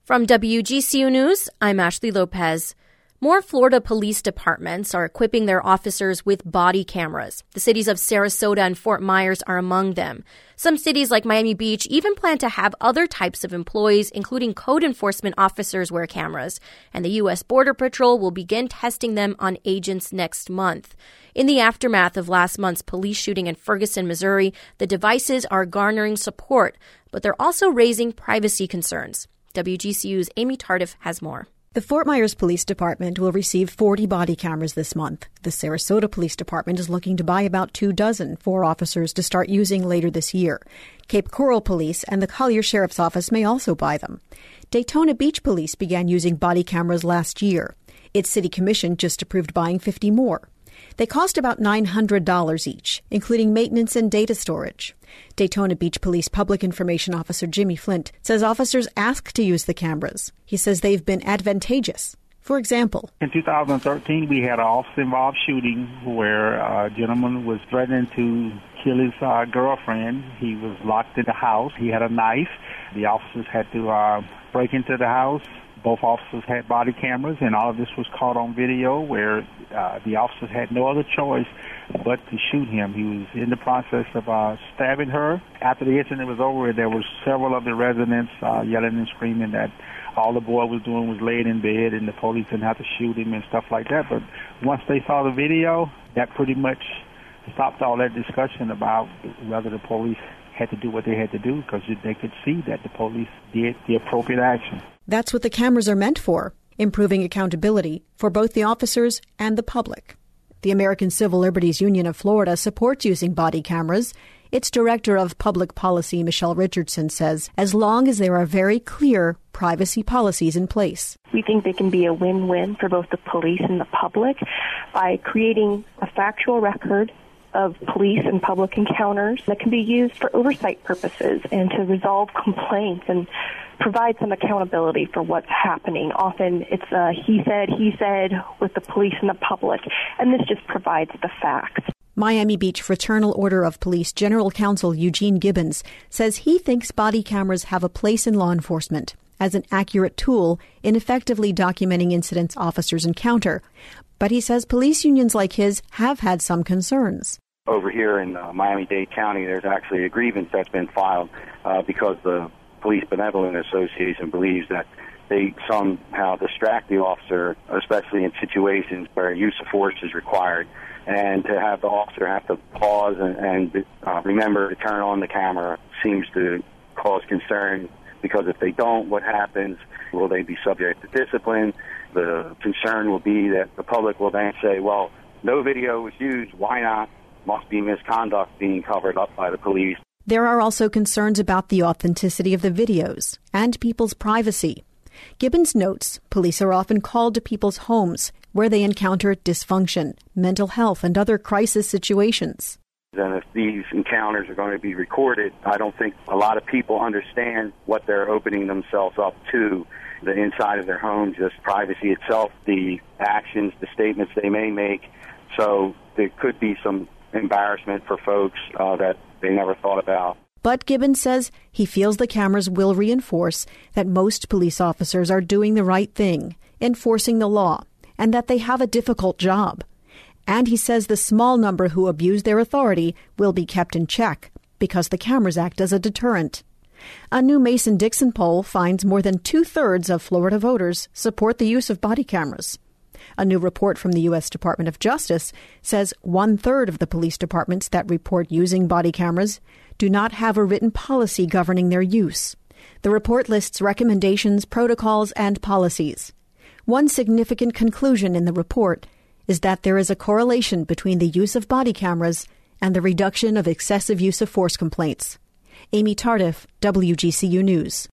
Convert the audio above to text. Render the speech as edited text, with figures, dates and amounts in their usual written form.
From WGCU News, I'm Ashley Lopez. More Florida police departments are equipping their officers with body cameras. The cities of Sarasota and Fort Myers are among them. Some cities like Miami Beach even plan to have other types of employees, including code enforcement officers, wear cameras. And the U.S. Border Patrol will begin testing them on agents next month. In the aftermath of last month's police shooting in Ferguson, Missouri, the devices are garnering support, but they're also raising privacy concerns. WGCU's Amy Tardif has more. The Fort Myers Police Department will receive 40 body cameras this month. The Sarasota Police Department is looking to buy about 24 for officers to start using later this year. Cape Coral Police and the Collier Sheriff's Office may also buy them. Daytona Beach Police began using body cameras last year. Its city commission just approved buying 50 more. They cost about $900 each, including maintenance and data storage. Daytona Beach Police Public Information Officer Jimmy Flint says officers ask to use the cameras. He says they've been advantageous. For example, in 2013, we had an officer-involved shooting where a gentleman was threatening to kill his girlfriend. He was locked in the house. He had a knife. The officers had to break into the house. Both officers had body cameras, and all of this was caught on video where the officers had no other choice but to shoot him. He was in the process of stabbing her. After the incident was over, there were several of the residents yelling and screaming that all the boy was doing was laying in bed and the police didn't have to shoot him and stuff like that. But once they saw the video, that pretty much stopped all that discussion about whether the police had to do what they had to do, because they could see that the police did the appropriate action. That's what the cameras are meant for, improving accountability for both the officers and the public. The American Civil Liberties Union of Florida supports using body cameras. Its director of public policy, Michelle Richardson, says as long as there are very clear privacy policies in place. We think they can be a win-win for both the police and the public by creating a factual record of police and public encounters that can be used for oversight purposes and to resolve complaints and provide some accountability for what's happening. Often it's he said with the police and the public, and this just provides the facts. Miami Beach Fraternal Order of Police General Counsel Eugene Gibbons says he thinks body cameras have a place in law enforcement as an accurate tool in effectively documenting incidents officers encounter. But he says police unions like his have had some concerns. Over here in Miami-Dade County, there's actually a grievance that's been filed because the Police Benevolent Association believes that they somehow distract the officer, especially in situations where use of force is required. And to have the officer have to pause and remember to turn on the camera seems to cause concern, because if they don't, what happens? Will they be subject to discipline? The concern will be that the public will then say, well, no video was used, why not? Must be misconduct being covered up by the police. There are also concerns about the authenticity of the videos and people's privacy. Gibbons notes police are often called to people's homes where they encounter dysfunction, mental health, and other crisis situations. And if these encounters are going to be recorded, I don't think a lot of people understand what they're opening themselves up to, the inside of their home, just privacy itself, the actions, the statements they may make. So there could be some embarrassment for folks that they never thought about. But Gibbons says he feels the cameras will reinforce that most police officers are doing the right thing, enforcing the law, and that they have a difficult job. And he says the small number who abuse their authority will be kept in check because the cameras act as a deterrent. A new Mason-Dixon poll finds more than 2/3 of Florida voters support the use of body cameras. A new report from the U.S. Department of Justice says 1/3 of the police departments that report using body cameras do not have a written policy governing their use. The report lists recommendations, protocols, and policies. One significant conclusion in the report is that there is a correlation between the use of body cameras and the reduction of excessive use of force complaints. Amy Tardif, WGCU News.